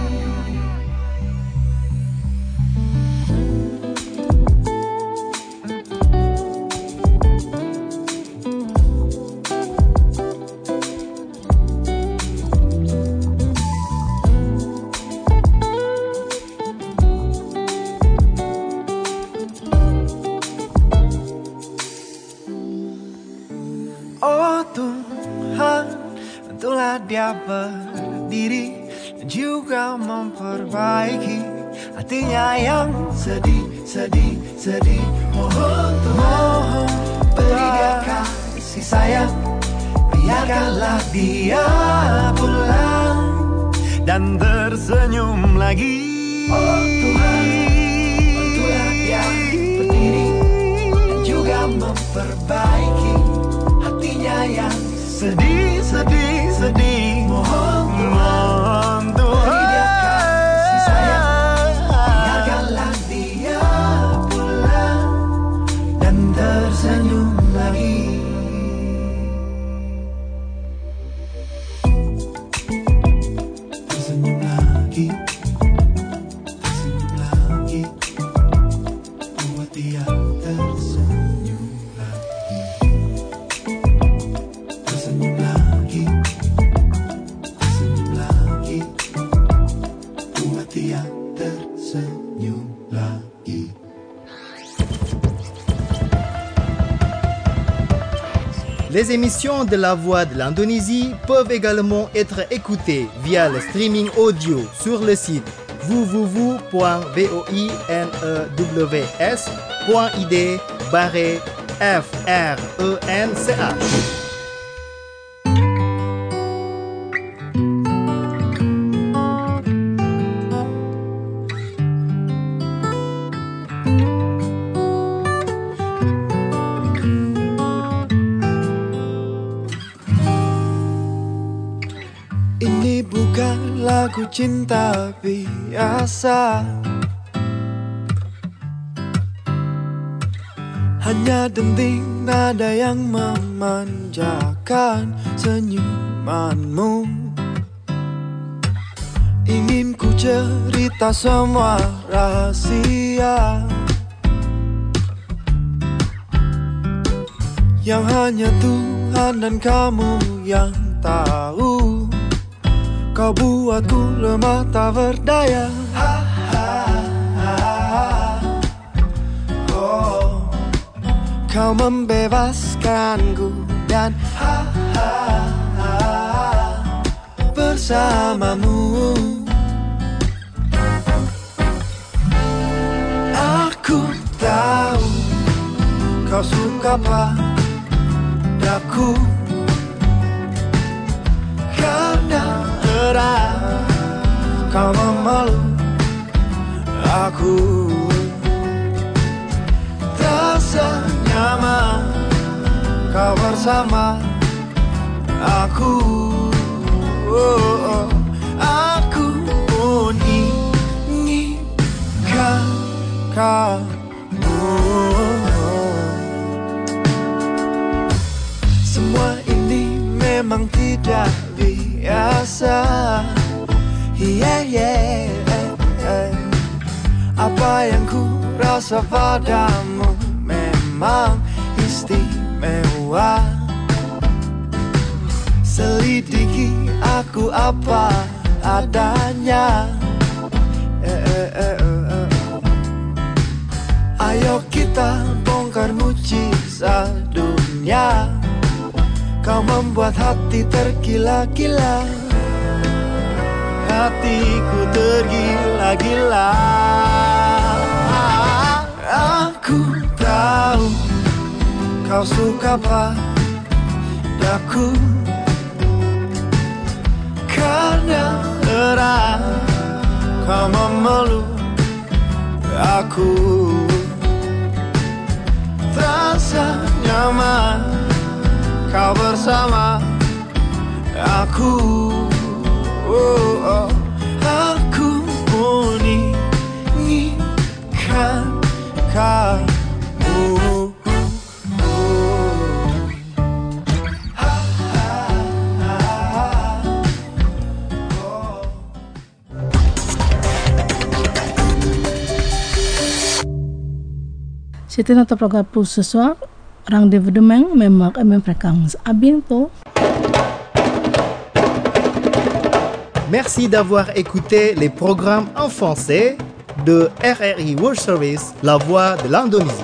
Speaker 13: Dia berdiri dan juga memperbaiki hatinya yang sedih, sedih, sedih. Mohon Tuhan, beri dia kasih sayang, biarkanlah dia pulang dan tersenyum lagi. Oh Tuhan, bantulah dia berdiri dan juga memperbaiki hatinya yang sedih, sedih, sedih. Mohon Tuhan, beri dia kasih sayang, biarkanlah dia pulang dan tersenyum lagi. Tersenyum lagi, tersenyum lagi, buat dia tersenyum lagi. Tersenyum lagi.
Speaker 1: Les émissions de La Voix de l'Indonésie peuvent également être écoutées via le streaming audio sur le site w w w point voinews point i d barre f r e n c h.
Speaker 13: Ini bukan lagu cinta biasa, hanya denting nada yang memanjakan senyumanmu. Ingin ku cerita semua rahasia yang hanya Tuhan dan kamu yang tahu. Kau buatku lemah tak berdaya. Ha, ha, ha, ha. Oh, kau membebaskanku dan ha, ha, ha, bersamamu. Aku tahu kau suka padaku karena kau memeluk aku, terasa nyaman kau bersama aku. Oh, oh. Aku pun inginkan kamu. Semua ini memang tidak biasa. Yeah, yeah, yeah. Apa yang ku rasa padamu memang istimewa. Selidiki aku apa adanya. eh, eh, eh, eh. Ayo kita bongkar mujizat dunia. Kau membuat hati tergila-gila, hatiku tergila-gila. Aku tahu kau suka padaku karena erat kau memeluk aku, terasa nyaman kau bersama aku. Oh, oh. Aku pun inginkan kamu.
Speaker 3: C'était notre programme pour ce soir. Rendez-vous demain, même heure et même fréquence. À bientôt.
Speaker 1: Merci d'avoir écouté les programmes en français de R R I World Service, La Voix de l'Indonésie.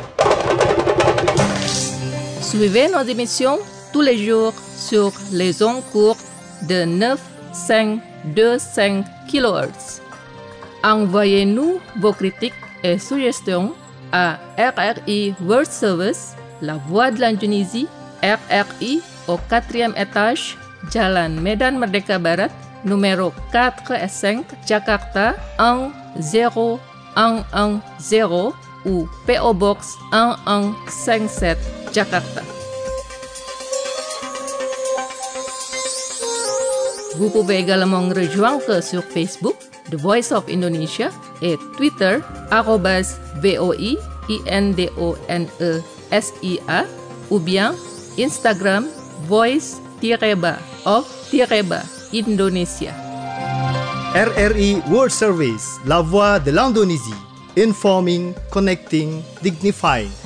Speaker 2: Suivez nos émissions tous les jours sur les ondes courtes de neuf cinq deux cinq kilohertz. Envoyez-nous vos critiques et suggestions à R R I World Service, La Voix de l'Indonésie, R R I au quatrième étage, Jalan Medan Merdeka Barat, numéro quatre et cinq, Jakarta un zéro un un zéro ou P O Box un un cinq sept, Jakarta. Vous pouvez également nous rejoindre sur Facebook, The Voice of Indonesia, et Twitter, arobase V O I I N D O N E S I A, ou bien Instagram, voice-ba of-ba Indonesia.
Speaker 1: R R I World Service, La Voix de l'Indonésie. Informing, connecting, dignifying.